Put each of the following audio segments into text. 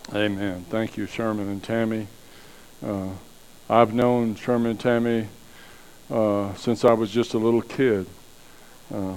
Amen. Thank you, Sherman and Tammy. Uh, I've known Sherman and Tammy since I was just a little kid. Uh,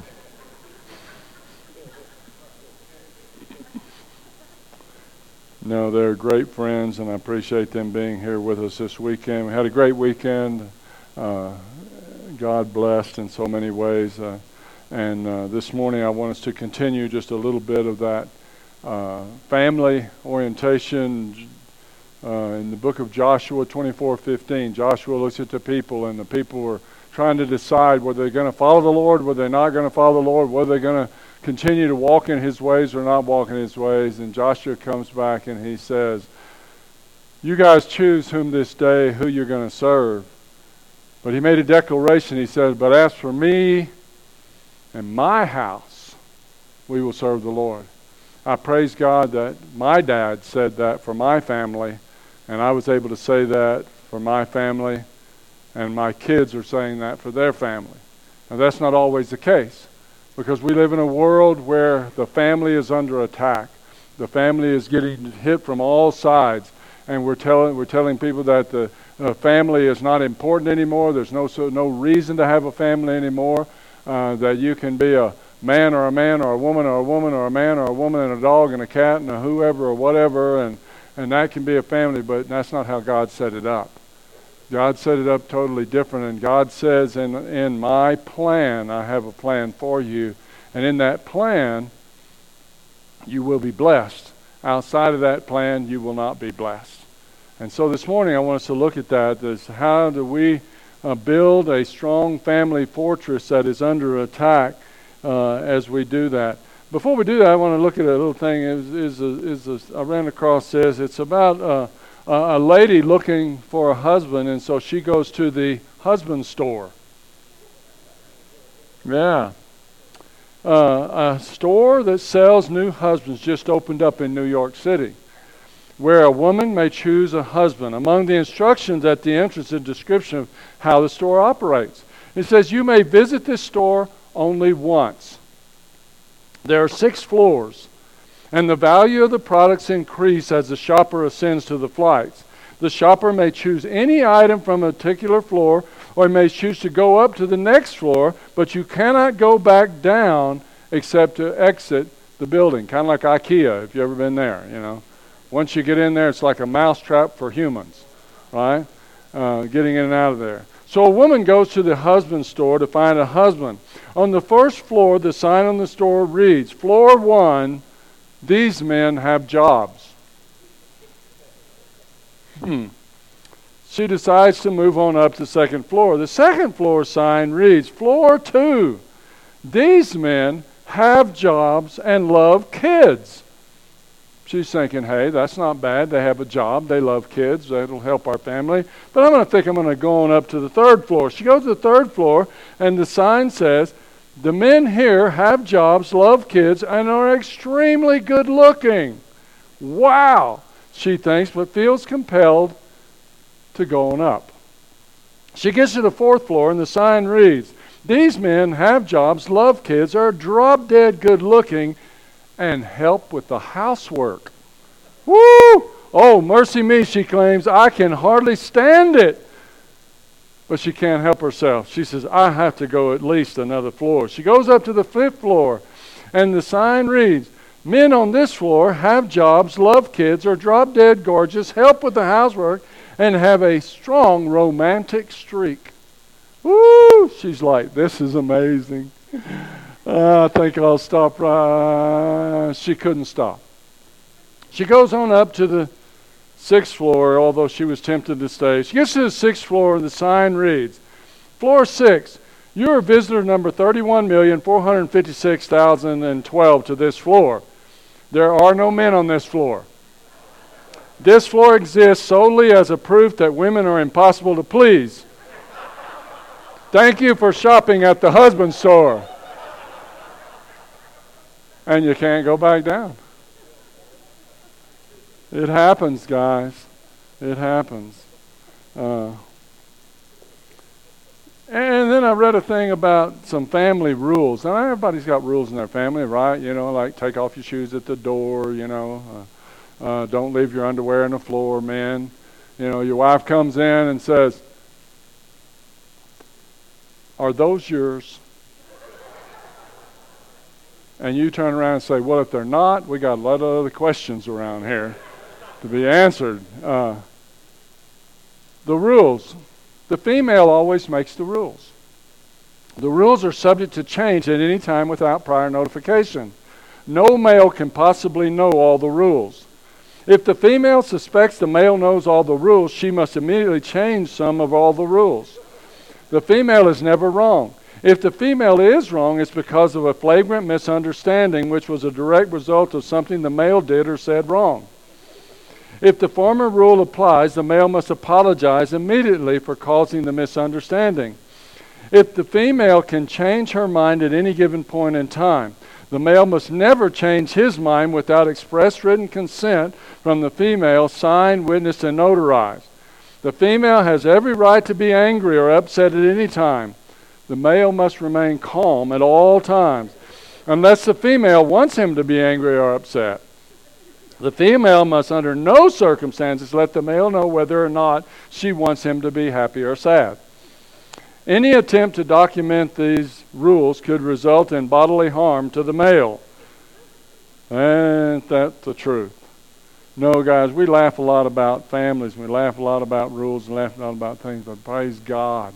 no, they're great friends, and I appreciate them being here with us this weekend. We had a great weekend. Uh, God blessed in so many ways. And this morning I want us to continue just a little bit of that family orientation. In the book of Joshua 24:15, Joshua looks at the people, and the people were trying to decide whether they're going to follow the Lord, whether they're not going to follow the Lord, whether they're going to continue to walk in His ways or not walk in His ways. And Joshua comes back and he says, you guys choose who you're going to serve. But he made a declaration. He said, but as for me and my house, we will serve the Lord. I praise God that my dad said that for my family, and I was able to say that for my family, and my kids are saying that for their family. Now that's not always the case, because we live in a world where the family is under attack. The family is getting hit from all sides, and we're telling people that the family is not important anymore. There's no reason to have a family anymore. That you can be a man or a woman or a man or a woman and a dog and a cat and a whoever or whatever, and that can be a family, but that's not how God set it up. God set it up totally different, and God says in my plan, I have a plan for you, and in that plan, you will be blessed. Outside of that plan, you will not be blessed. And so this morning, I want us to look at that. As how do we build a strong family fortress that is under attack as we do that? Before we do that, I want to look at a little thing. I ran across this. It's about a lady looking for a husband, and so she goes to the husband store. Yeah. A store that sells new husbands just opened up in New York City, where a woman may choose a husband. Among the instructions at the entrance, a description of how the store operates. It says you may visit this store only once. There are 6 floors, and the value of the products increase as the shopper ascends to the flights. The shopper may choose any item from a particular floor, or may choose to go up to the next floor, but you cannot go back down except to exit the building. Kind of like IKEA, if you've ever been there, you know. Once you get in there, it's like a mousetrap for humans, right? Getting in and out of there. So a woman goes to the husband store to find a husband. On the first floor, the sign on the store reads, Floor 1, these men have jobs. She decides to move on up to the second floor. The second floor sign reads, Floor 2, these men have jobs and love kids. She's thinking, hey, that's not bad. They have a job. They love kids. That'll help our family. But I'm going to go on up to the third floor. She goes to the third floor, and the sign says, the men here have jobs, love kids, and are extremely good looking. Wow, she thinks, but feels compelled to go on up. She gets to the fourth floor, and the sign reads, these men have jobs, love kids, are drop-dead good looking, and help with the housework. Woo! Oh, mercy me, she claims. I can hardly stand it. But she can't help herself. She says, I have to go at least another floor. She goes up to the 5th floor, and the sign reads, men on this floor have jobs, love kids, are drop-dead gorgeous, help with the housework, and have a strong romantic streak. Woo! She's like, this is amazing. I think I'll stop. She couldn't stop. She goes on up to the 6th floor, although she was tempted to stay. She gets to the 6th floor, and the sign reads, Floor 6, you're visitor number 31,456,012 to this floor. There are no men on this floor. This floor exists solely as a proof that women are impossible to please. Thank you for shopping at the husband store. And you can't go back down. It happens, guys. It happens. And then I read a thing about some family rules. Now, everybody's got rules in their family, right? You know, like take off your shoes at the door, you know. Don't leave your underwear on the floor, men. You know, your wife comes in and says, "Are those yours?" And you turn around and say, "Well, if they're not, we got a lot of other questions around here to be answered." The rules. The female always makes the rules. The rules are subject to change at any time without prior notification. No male can possibly know all the rules. If the female suspects the male knows all the rules, she must immediately change some of all the rules. The female is never wrong. If the female is wrong, it's because of a flagrant misunderstanding, which was a direct result of something the male did or said wrong. If the former rule applies, the male must apologize immediately for causing the misunderstanding. If the female can change her mind at any given point in time, the male must never change his mind without express written consent from the female, signed, witnessed, and notarized. The female has every right to be angry or upset at any time. The male must remain calm at all times, unless the female wants him to be angry or upset. The female must under no circumstances let the male know whether or not she wants him to be happy or sad. Any attempt to document these rules could result in bodily harm to the male. Ain't that the truth? No, guys, we laugh a lot about families. We laugh a lot about rules and laugh a lot about things, but praise God.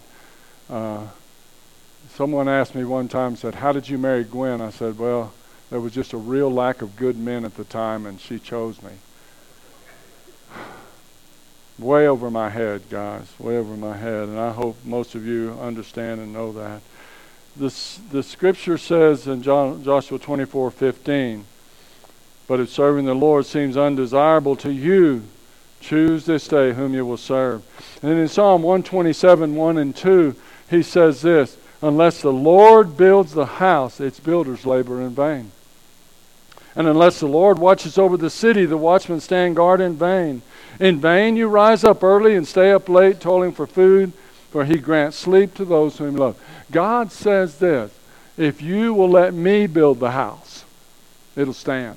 Someone asked me one time, said, "How did you marry Gwen?" I said, "Well, there was just a real lack of good men at the time, and she chose me." Way over my head, guys, way over my head. And I hope most of you understand and know that. The scripture says in Joshua 24:15, "But if serving the Lord seems undesirable to you, choose this day whom you will serve." And in Psalm 127, 1 and 2, he says this, "Unless the Lord builds the house, its builders labor in vain. And unless the Lord watches over the city, the watchmen stand guard in vain. In vain you rise up early and stay up late, toiling for food, for he grants sleep to those whom he loves." God says this, if you will let me build the house, it'll stand.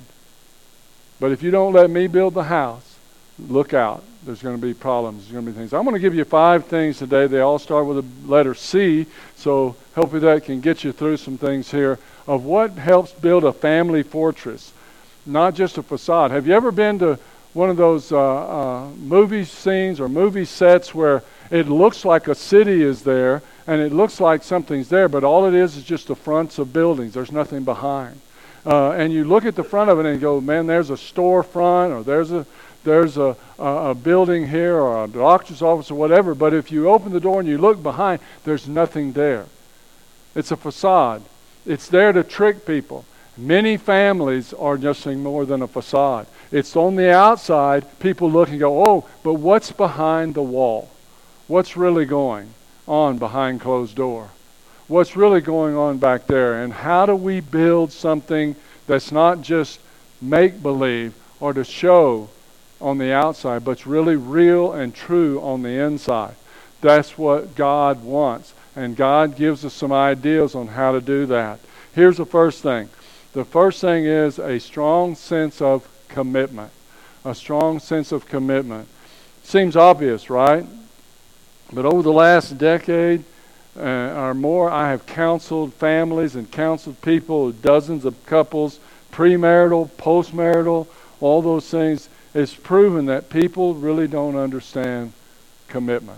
But if you don't let me build the house, look out. There's going to be problems. There's going to be things. I'm going to give you 5 things today. They all start with the letter C, so hopefully that can get you through some things here of what helps build a family fortress, not just a facade. Have you ever been to one of those movie scenes or movie sets where it looks like a city is there and it looks like something's there, but all it is just the fronts of buildings. There's nothing behind. And you look at the front of it and you go, man, there's a storefront, or there's a building here, or a doctor's office, or whatever. But if you open the door and you look behind, there's nothing there. It's a facade. It's there to trick people. Many families are nothing more than a facade. It's on the outside. People look and go, oh, but what's behind the wall? What's really going on behind closed door? What's really going on back there? And how do we build something that's not just make-believe or to show on the outside, but it's really real and true on the inside? That's what God wants. And God gives us some ideas on how to do that. Here's the first thing. The first thing is a strong sense of commitment. A strong sense of commitment. Seems obvious, right? But over the last decade or more, I have counseled families and counseled people, dozens of couples, premarital, postmarital, all those things. It's proven that people really don't understand commitment.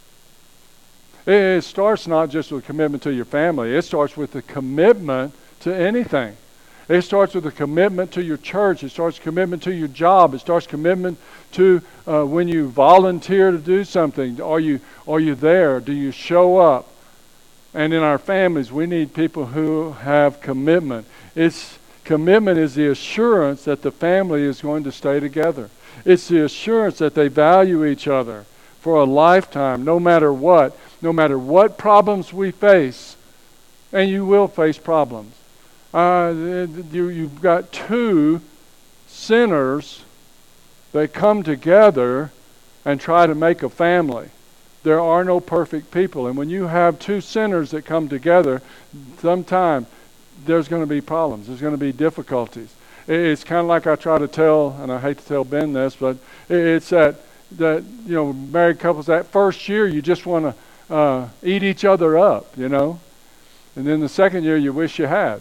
It starts not just with commitment to your family. It starts with the commitment to anything. It starts with a commitment to your church. It starts commitment to your job. It starts commitment to when you volunteer to do something. Are you there? Do you show up? And in our families, we need people who have commitment. Commitment is the assurance that the family is going to stay together. It's the assurance that they value each other for a lifetime, no matter what problems we face. And you will face problems. You've got 2 sinners that come together and try to make a family. There are no perfect people. And when you have 2 sinners that come together, sometimes there's going to be problems. There's going to be difficulties. It's kind of like I try to tell, and I hate to tell Ben this, but it's that married couples, that first year you just want to eat each other up, and then the second year you wish you had.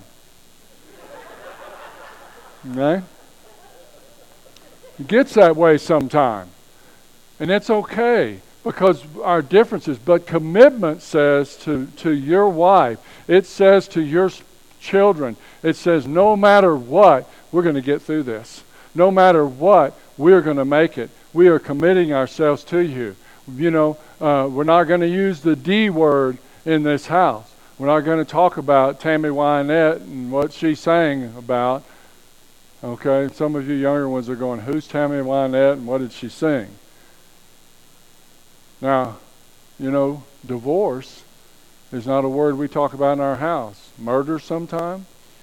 Okay? It gets that way sometime, and it's okay because our differences. But commitment says to your wife, it says to your children, it says no matter what, we're going to get through this. No matter what, we're going to make it. We are committing ourselves to you. We're not going to use the D word in this house. We're not going to talk about Tammy Wynette and what she sang about. Okay, some of you younger ones are going, who's Tammy Wynette and what did she sing? Now, divorce is not a word we talk about in our house. Murder sometime.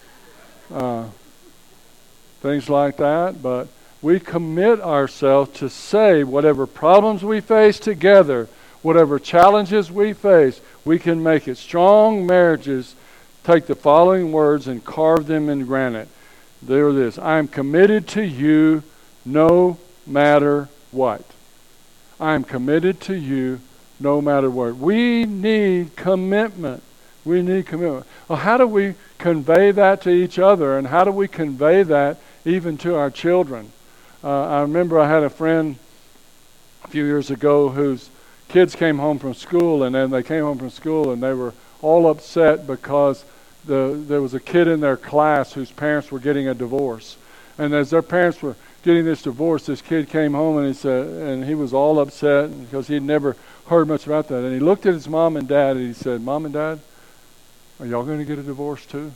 Things like that, but we commit ourselves to say whatever problems we face together, whatever challenges we face, we can make it. Strong marriages take the following words and carve them in granite. There it is. I am committed to you no matter what. I am committed to you no matter what. We need commitment. We need commitment. Well, how do we convey that to each other, and how do we convey that even to our children? I remember I had a friend a few years ago whose kids came home from school, and then they came home from school and they were all upset because there was a kid in their class whose parents were getting a divorce. And as their parents were getting this divorce, this kid came home and he was all upset because he'd never heard much about that. And he looked at his mom and dad and he said, Mom and Dad, are y'all going to get a divorce too?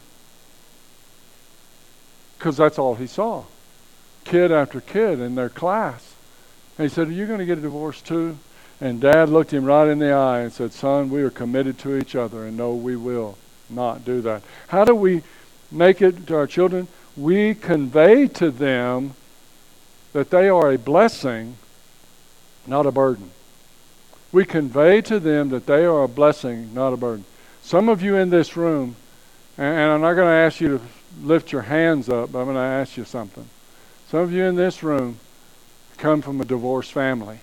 Because that's all he saw. Kid after kid in their class. And he said, are you going to get a divorce too? And Dad looked him right in the eye and said, son, we are committed to each other, and no, we will not do that. How do we make it to our children? We convey to them that they are a blessing, not a burden. We convey to them that they are a blessing, not a burden. Some of you in this room, and I'm not going to ask you to lift your hands up, but I'm going to ask you something. Some of you in this room come from a divorced family.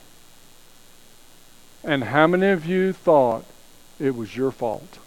And how many of you thought it was your fault?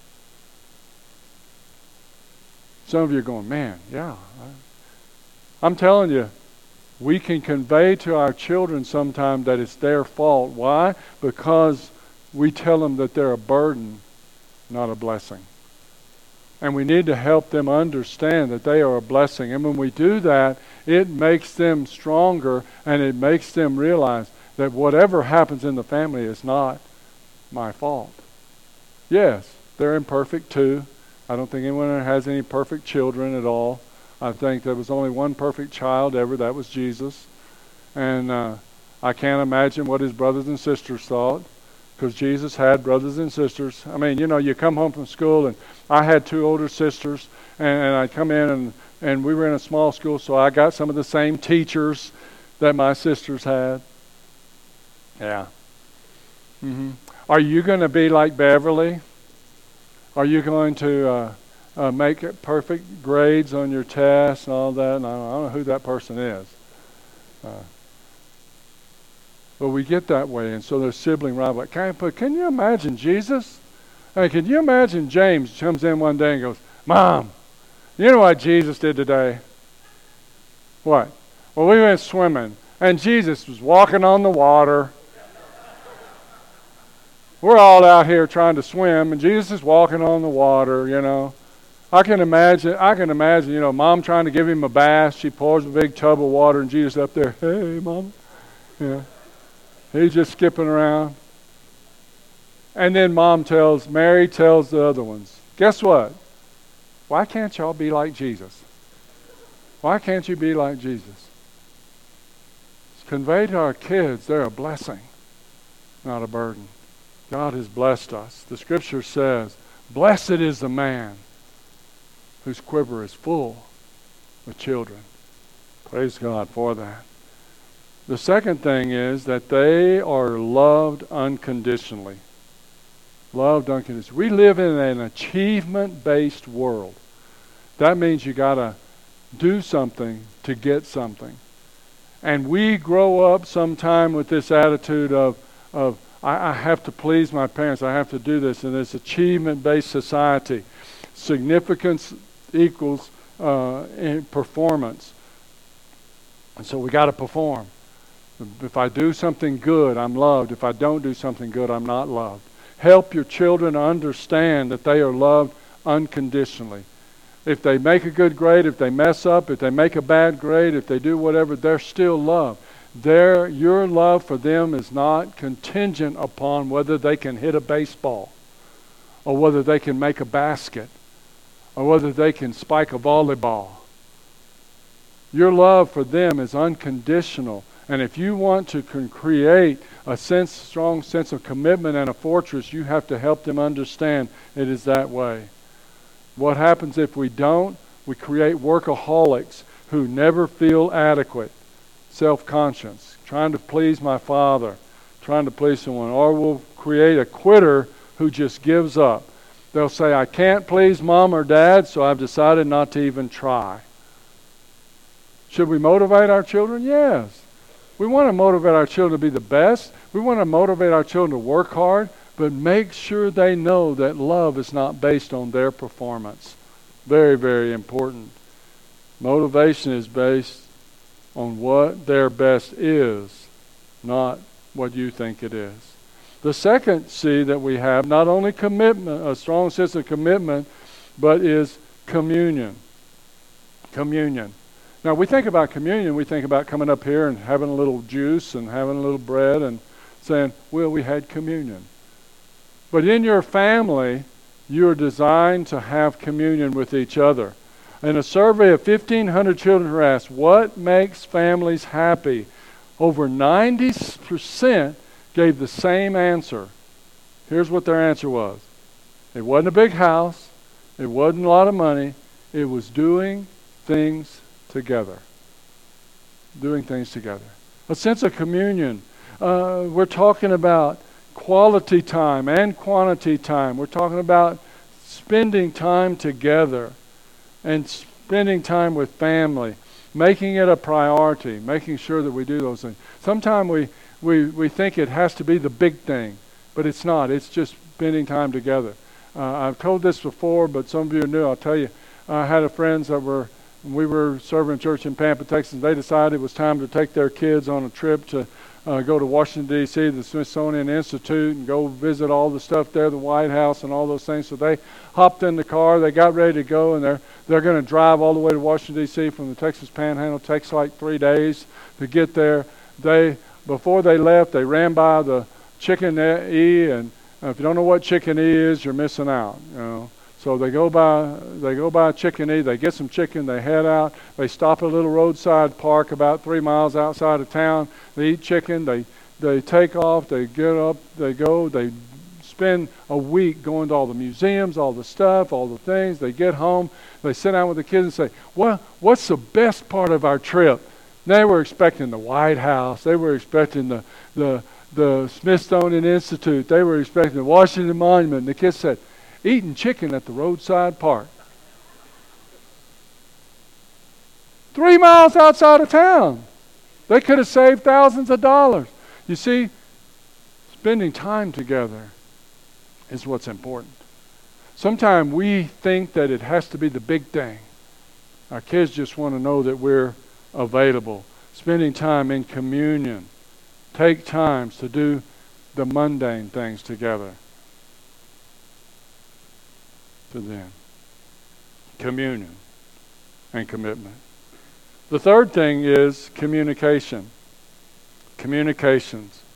Some of you are going, man, yeah. I'm telling you, we can convey to our children sometimes that it's their fault. Why? Because we tell them that they're a burden, not a blessing. And we need to help them understand that they are a blessing. And when we do that, it makes them stronger, and it makes them realize that whatever happens in the family is not my fault. Yes, they're imperfect too. I don't think anyone has any perfect children at all. I think there was only one perfect child ever. That was Jesus. And I can't imagine what his brothers and sisters thought, because Jesus had brothers and sisters. I mean, you come home from school, and I had two older sisters, and I'd come in, and we were in a small school, so I got some of the same teachers that my sisters had. Yeah. Mm-hmm. Are you going to be like Beverly? Are you going to make it perfect grades on your tests and all that? And I don't know who that person is. But we get that way, and so there's sibling rivalry. Can you imagine Jesus? Hey, can you imagine James comes in one day and goes, Mom, you know what Jesus did today? What? Well, we went swimming, and Jesus was walking on the water. We're all out here trying to swim, and Jesus is walking on the water, I can imagine, Mom trying to give him a bath. She pours a big tub of water, and Jesus up there, hey, Mom. Yeah. He's just skipping around. And then Mary tells the other ones, guess what? Why can't y'all be like Jesus? Why can't you be like Jesus? Convey to our kids they're a blessing, not a burden. God has blessed us. The scripture says, blessed is the man whose quiver is full with children. Praise God for that. The second thing is that they are loved unconditionally. Loved unconditionally. We live in an achievement-based world. That means you got to do something to get something. And we grow up sometime with this attitude of I have to please my parents. I have to do this. And it's achievement-based society. Significance equals in performance. And so we got to perform. If I do something good, I'm loved. If I don't do something good, I'm not loved. Help your children understand that they are loved unconditionally. If they make a good grade, if they mess up, if they make a bad grade, if they do whatever, they're still loved. Your love for them is not contingent upon whether they can hit a baseball or whether they can make a basket or whether they can spike a volleyball. Your love for them is unconditional. And if you want to create a strong sense of commitment and a fortress, you have to help them understand it is that way. What happens if we don't? We create workaholics who never feel adequate, self-conscious, trying to please my father, trying to please someone. Or we'll create a quitter who just gives up. They'll say, I can't please mom or dad, so I've decided not to even try. Should we motivate our children? Yes. We want to motivate our children to be the best. We want to motivate our children to work hard, but make sure they know that love is not based on their performance. Very, very important. Motivation is based on what their best is, not what you think it is. The second C that we have, not only commitment, a strong sense of commitment, but is communion. Communion. Now, we think about communion, we think about coming up here and having a little juice and having a little bread and saying, well, we had communion. But in your family, you're designed to have communion with each other. In a survey of 1,500 children were asked, what makes families happy? Over 90% gave the same answer. Here's what their answer was. It wasn't a big house. It wasn't a lot of money. It was doing things together. Doing things together. A sense of communion. We're talking about quality time and quantity time. We're talking about spending time together and spending time with family, making it a priority, making sure that we do those things. Sometimes we think it has to be the big thing, but it's not. It's just spending time together. I've told this before, but some of you are new. I'll tell you, I had friends that we were serving church in Pampa, Texas. They decided it was time to take their kids on a trip to go to Washington, D.C., the Smithsonian Institute, and go visit all the stuff there, the White House and all those things. So they hopped in the car. They got ready to go, and they're going to drive all the way to Washington, D.C. from the Texas Panhandle. It takes like 3 days to get there. Before they left, they ran by the Chicken E, and if you don't know what Chicken E is, you're missing out. You know. So they go by Chicken E, they get some chicken, they head out, they stop at a little roadside park about 3 miles outside of town, they eat chicken, they take off, they get up, they go, they spend a week going to all the museums, all the stuff, all the things, they get home, they sit down with the kids and say, well, what's the best part of our trip? They were expecting the White House, they were expecting the Smithsonian Institute, they were expecting the Washington Monument, and the kids said, eating chicken at the roadside park. 3 miles outside of town. They could have saved thousands of dollars. You see, spending time together is what's important. Sometimes we think that it has to be the big thing. Our kids just want to know that we're available. Spending time in communion. Take times to do the mundane things together. To them. Communion and commitment. The third thing is communication. Communications.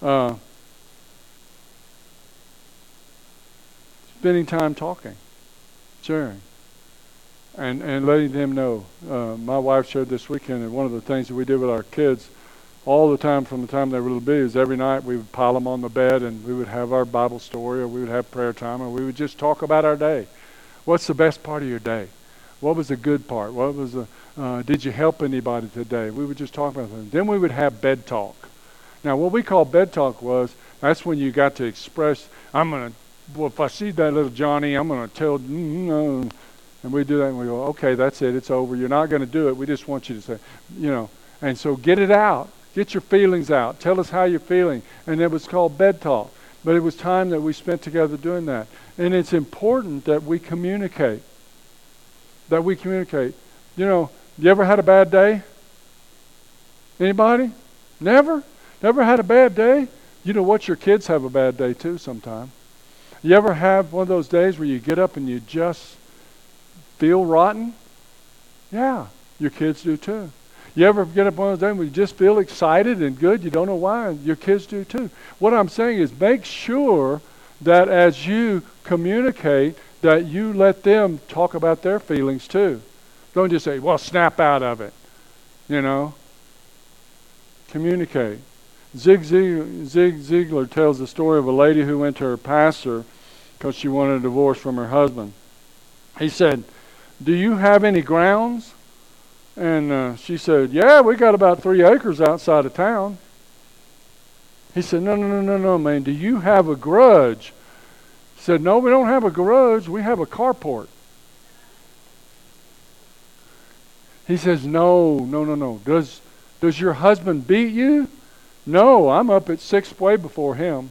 Spending time talking, sharing, and letting them know. My wife shared this weekend, and one of the things that we did with our kids all the time from the time they were little bitties, every night we would pile them on the bed and we would have our Bible story, or we would have prayer time, or we would just talk about our day. What's the best part of your day? What was the good part? What was did you help anybody today? We would just talk about things. Then we would have bed talk. Now, what we call bed talk that's when you got to express, if I see that little Johnny, I'm going to tell, And we do that and we go, okay, that's it. It's over. You're not going to do it. We just want you to say, And so get it out. Get your feelings out. Tell us how you're feeling. And it was called bed talk. But it was time that we spent together doing that. And it's important that we communicate. You ever had a bad day? Anybody? Never? Never had a bad day? You know what? Your kids have a bad day too sometime. You ever have one of those days where you get up and you just feel rotten? Yeah, your kids do too. You ever get up one of those days where you just feel excited and good? You don't know why. Your kids do too. What I'm saying is make sure that as you communicate, that you let them talk about their feelings too. Don't just say, well, snap out of it. Communicate. Zig Ziglar tells the story of a lady who went to her pastor because she wanted a divorce from her husband. He said, do you have any grounds? And she said, yeah, we got about 3 acres outside of town. He said, no, man, do you have a grudge? He said, no, we don't have a garage, we have a carport. He says, no. Does your husband beat you? No, I'm up at 6th way before him.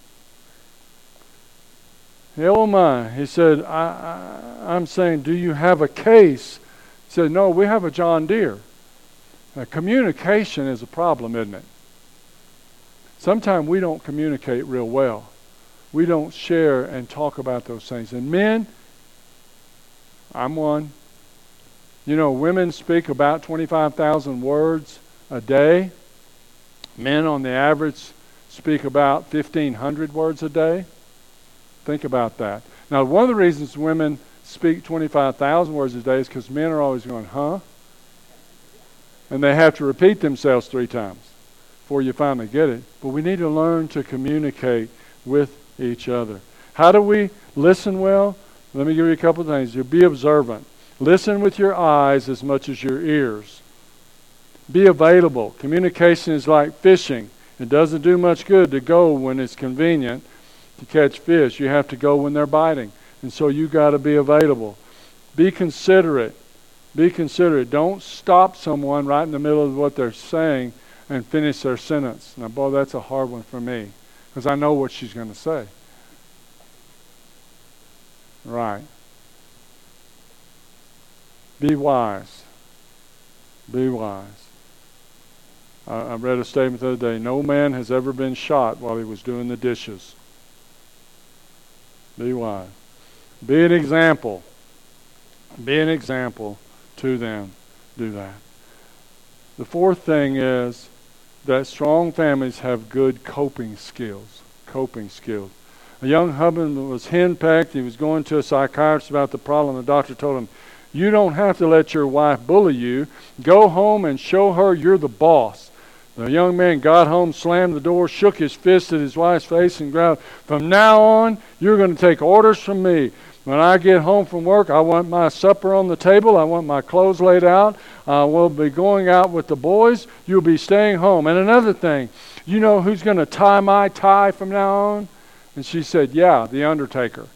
Oh my. He said, I'm saying, do you have a case? He said, no, we have a John Deere. Now, communication is a problem, isn't it? Sometimes we don't communicate real well. We don't share and talk about those things. And men, I'm one. Women speak about 25,000 words a day. Men on the average speak about 1,500 words a day. Think about that. Now, one of the reasons women speak 25,000 words a day is because men are always going, huh? And they have to repeat themselves 3 times before you finally get it. But we need to learn to communicate with each other. How do we listen well? Let me give you a couple of things. You be observant. Listen with your eyes as much as your ears. Be available. Communication is like fishing. It doesn't do much good to go when it's convenient to catch fish. You have to go when they're biting. And so you got to be available. Be considerate. Be considerate. Don't stop someone right in the middle of what they're saying and finish their sentence. Now, boy, that's a hard one for me because I know what she's going to say. Right. Be wise. Be wise. I read a statement the other day. No man has ever been shot while he was doing the dishes. Be wise. Be an example. Be an example to them. Do that. The 4th thing is that strong families have good coping skills. Coping skills. A young husband was henpecked. He was going to a psychiatrist about the problem. The doctor told him, you don't have to let your wife bully you. Go home and show her you're the boss. The young man got home, slammed the door, shook his fist at his wife's face and growled, from now on, you're going to take orders from me. When I get home from work, I want my supper on the table. I want my clothes laid out. I will be going out with the boys. You'll be staying home. And another thing, you know who's going to tie my tie from now on? And she said, yeah, the undertaker.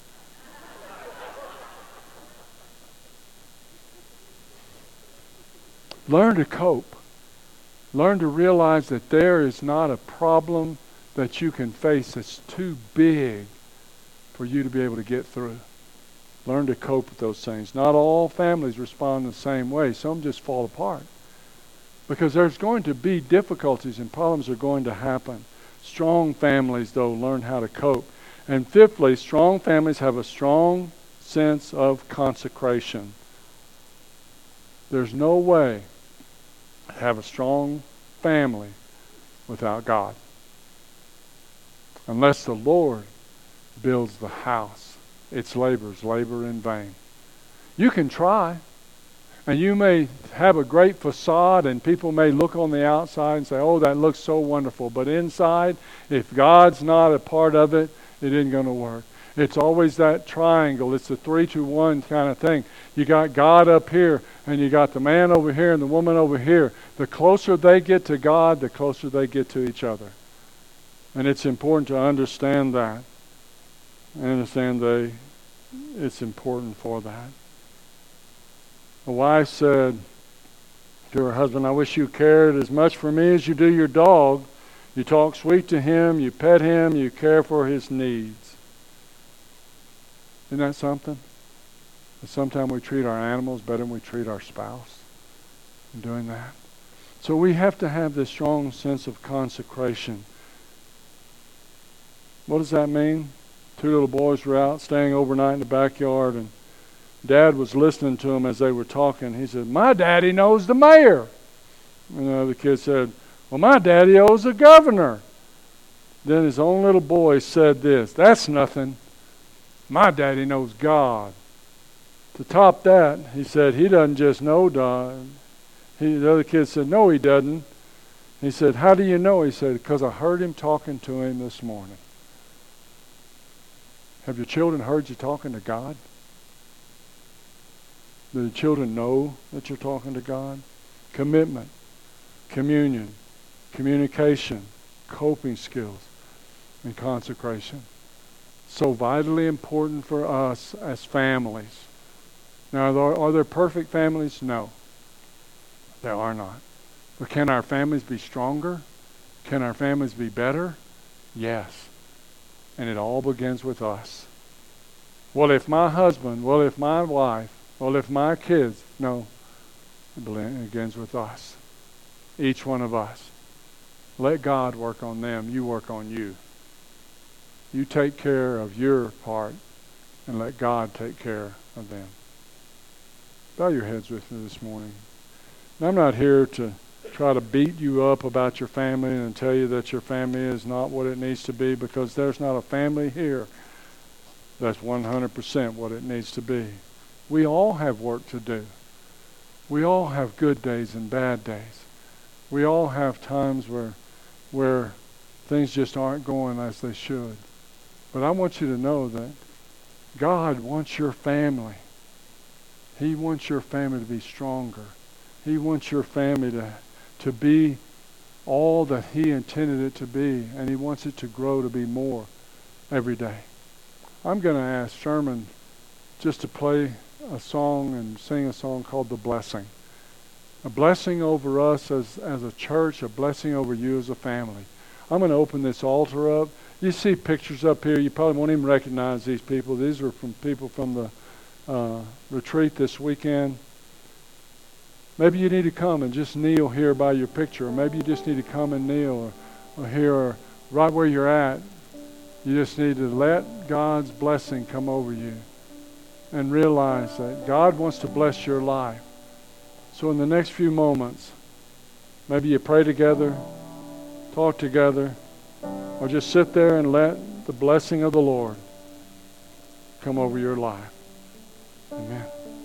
Learn to cope. Learn to realize that there is not a problem that you can face that's too big for you to be able to get through. Learn to cope with those things. Not all families respond the same way. Some just fall apart. Because there's going to be difficulties and problems are going to happen. Strong families, though, learn how to cope. And 5thly, strong families have a strong sense of consecration. There's no way to have a strong family without God. Unless the Lord builds the house, its labors labor in vain. You can try, and you may have a great facade, and people may look on the outside and say, oh, that looks so wonderful. But inside, if God's not a part of it, it isn't going to work. It's always that triangle. It's a 3-to-1 kind of thing. You got God up here, and you got the man over here and the woman over here. The closer they get to God, the closer they get to each other. And it's important to understand that. It's important for that. A wife said to her husband, I wish you cared as much for me as you do your dog. You talk sweet to him, you pet him, you care for his needs. Isn't that something? Sometimes we treat our animals better than we treat our spouse in doing that. So we have to have this strong sense of consecration. What does that mean? 2 little boys were out staying overnight in the backyard, and Dad was listening to them as they were talking. He said, my daddy knows the mayor. And the other kid said, well, my daddy owes the governor. Then his own little boy said this, that's nothing. My daddy knows God. To top that, he said, he doesn't just know God. The other kid said, no, he doesn't. He said, how do you know? He said, because I heard him talking to him this morning. Have your children heard you talking to God? Do the children know that you're talking to God? Commitment, communion, communication, coping skills, and consecration. So vitally important for us as families. Now, are there perfect families? No. There are not. But can our families be stronger? Can our families be better? Yes. And it all begins with us. Well, if my husband, well, if my wife, well, if my kids, no. It begins with us. Each one of us. Let God work on them. You work on you. You take care of your part and let God take care of them. Bow your heads with me this morning. And I'm not here to try to beat you up about your family and tell you that your family is not what it needs to be, because there's not a family here that's 100% what it needs to be. We all have work to do. We all have good days and bad days. We all have times where things just aren't going as they should. But I want you to know that God wants your family. He wants your family to be stronger. He wants your family to be all that He intended it to be, and He wants it to grow to be more every day. I'm going to ask Sherman just to play a song and sing a song called The Blessing. A blessing over us as a church, a blessing over you as a family. I'm going to open this altar up. You see pictures up here. You probably won't even recognize these people. These are from people from the retreat this weekend. Maybe you need to come and just kneel here by your picture, or maybe you just need to come and kneel or here or right where you're at. You just need to let God's blessing come over you and realize that God wants to bless your life. So in the next few moments, maybe you pray together, talk together, or just sit there and let the blessing of the Lord come over your life. Amen.